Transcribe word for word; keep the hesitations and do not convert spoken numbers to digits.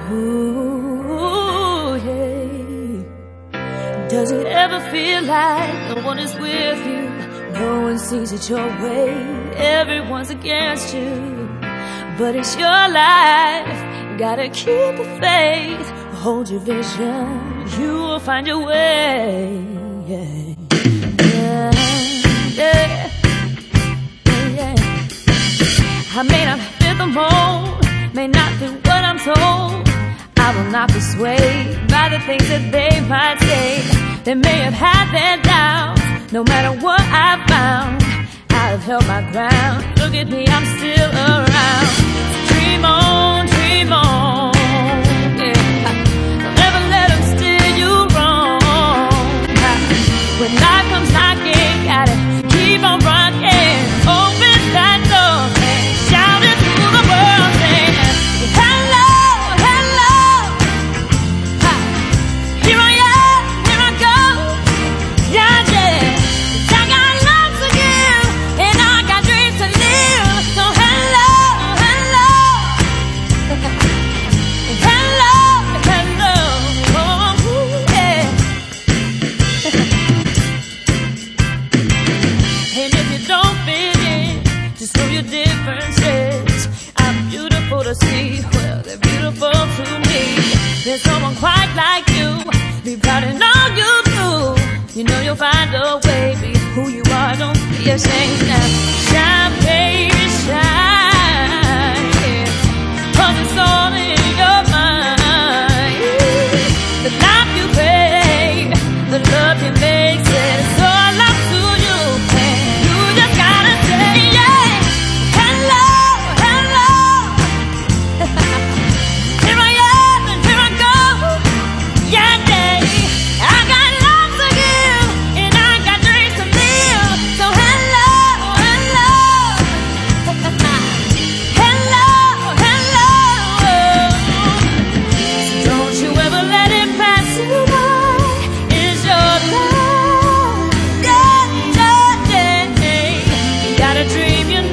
Ooh, yeah. Does it ever feel like no one is with you? No one sees it your way, everyone's against you. But it's your life, you gotta keep the faith. Hold your vision, you will find your way. Yeah, yeah, yeah, yeah. I may not fit the mold, may not do what I'm told. I will not be swayed by the things that they might say. They may have had their doubts, no matter what I found, I've held my ground. Look at me, I'm still around. Dream on, dream on, yeah. Don't ever let them steer you wrong. When life comes knocking, gotta keep on rocking. Open that door and shout it to the world, saying hello, hello. Ha. Here I am, here I go. Yeah, yeah. I got love to give and I got dreams to live. So hello, hello. Hello, hello. Oh, yeah. And if you don't fit in, just know your differences. I'm beautiful to see, well, they're beautiful to me. There's someone quite like you, be proud in all you do. You know you'll find a way, be who you are, don't be ashamed now. Shine, baby, shine, yeah. 'Cause it's all in your mind. The life you crave, the love you make, it's all up to you. And you just gotta say, yeah, hello, hello. Here I am and here I go. Yeah, yeah. I got love to give and I got dreams to live. So hello, hello. Hello, hello. So don't you ever let it pass you by. It's your life. Yeah, yeah, yeah. You got a dream, you